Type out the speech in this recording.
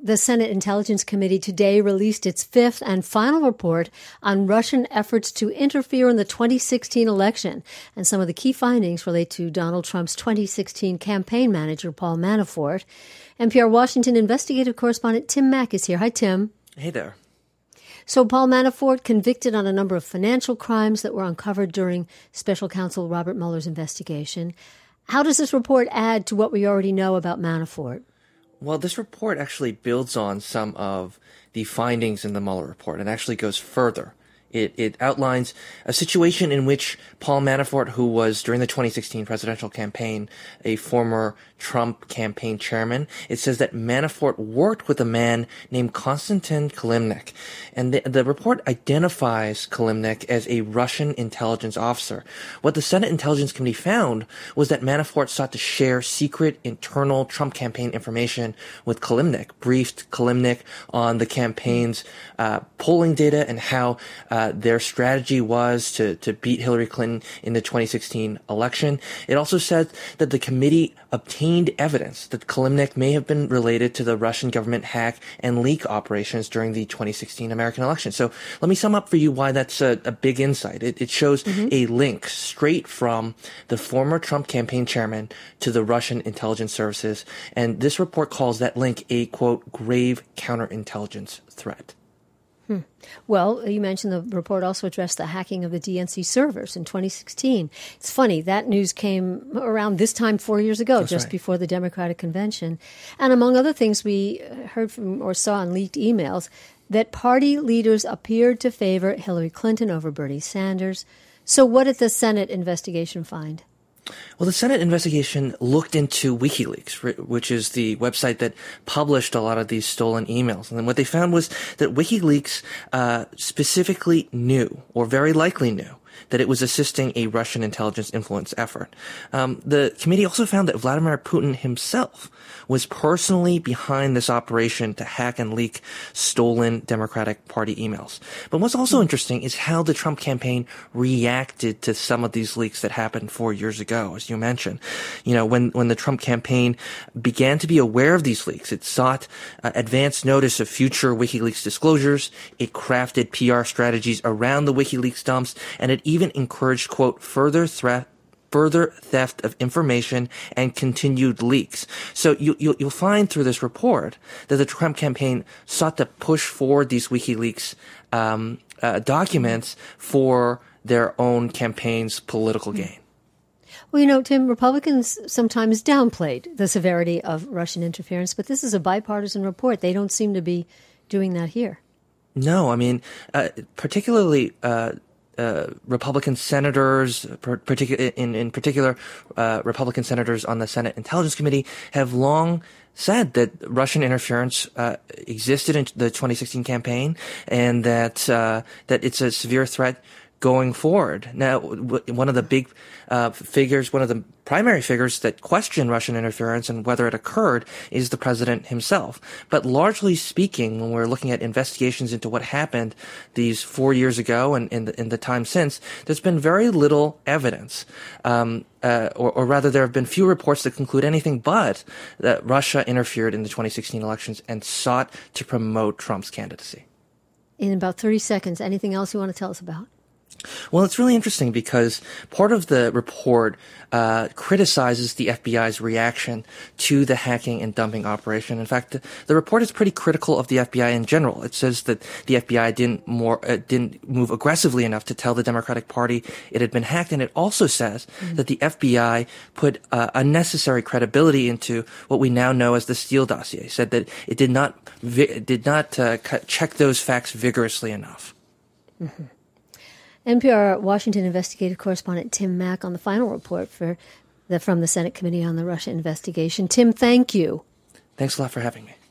the Senate Intelligence Committee today released its fifth and final report on Russian efforts to interfere in the 2016 election. And some of the key findings relate to Donald Trump's 2016 campaign manager, Paul Manafort. NPR Washington investigative correspondent Tim Mak is here. Hi, Tim. Hey there. So Paul Manafort convicted on a number of financial crimes that were uncovered during Special Counsel Robert Mueller's investigation. How does this report add to what we already know about Manafort? Well, this report actually builds on some of the findings in the Mueller report and actually goes further. It outlines a situation in which Paul Manafort, who was during the 2016 presidential campaign a former Trump campaign chairman, it says that Manafort worked with a man named Konstantin Kilimnik. And the report identifies Kilimnik as a Russian intelligence officer. What the Senate Intelligence Committee found was that Manafort sought to share secret internal Trump campaign information with Kilimnik, briefed Kilimnik on the campaign's polling data and how their strategy was to beat Hillary Clinton in the 2016 election. It also said that the committee obtained evidence that Kilimnik may have been related to the Russian government hack and leak operations during the 2016 American election. So let me sum up for you why that's a big insight. It shows a link straight from the former Trump campaign chairman to the Russian intelligence services. And this report calls that link a, quote, grave counterintelligence threat. Well, you mentioned the report also addressed the hacking of the DNC servers in 2016. It's funny, that news came around this time 4 years ago, That's just right. before the Democratic convention. And among other things, we heard from or saw in leaked emails that party leaders appeared to favor Hillary Clinton over Bernie Sanders. So what did the Senate investigation find? Well, the Senate investigation looked into WikiLeaks, which is the website that published a lot of these stolen emails. And then what they found was that WikiLeaks specifically knew, or very likely knew, that it was assisting a Russian intelligence influence effort. The committee also found that Vladimir Putin himself was personally behind this operation to hack and leak stolen Democratic Party emails. But what's also interesting is how the Trump campaign reacted to some of these leaks that happened 4 years ago, as you mentioned. You know, when the Trump campaign began to be aware of these leaks, it sought advance notice of future WikiLeaks disclosures. It crafted PR strategies around the WikiLeaks dumps, and it even encouraged, quote, further theft of information and continued leaks. So you'll find through this report that the Trump campaign sought to push forward these WikiLeaks documents for their own campaign's political gain. Well, you know, Tim, Republicans sometimes downplayed the severity of Russian interference, but this is a bipartisan report. They don't seem to be doing that here. No, I mean, particularly Republican senators, in particular, Republican senators on the Senate Intelligence Committee have long said that Russian interference existed in the 2016 campaign, and that it's a severe threat going forward. Now, one of the big figures, one of the primary figures that question Russian interference and whether it occurred is the president himself. But largely speaking, when we're looking at investigations into what happened these 4 years ago and in the time since, there's been very little evidence, or rather there have been few reports that conclude anything but that Russia interfered in the 2016 elections and sought to promote Trump's candidacy. In about 30 seconds, anything else you want to tell us about? Well, it's really interesting because part of the report criticizes the FBI's reaction to the hacking and dumping operation. In fact, the report is pretty critical of the FBI in general. It says that the FBI didn't move aggressively enough to tell the Democratic Party it had been hacked, and it also says that the FBI put unnecessary credibility into what we now know as the Steele dossier. It said that it did not check those facts vigorously enough. Mm-hmm. NPR Washington investigative correspondent Tim Mak on the final report from the Senate Committee on the Russia investigation. Tim, thank you. Thanks a lot for having me.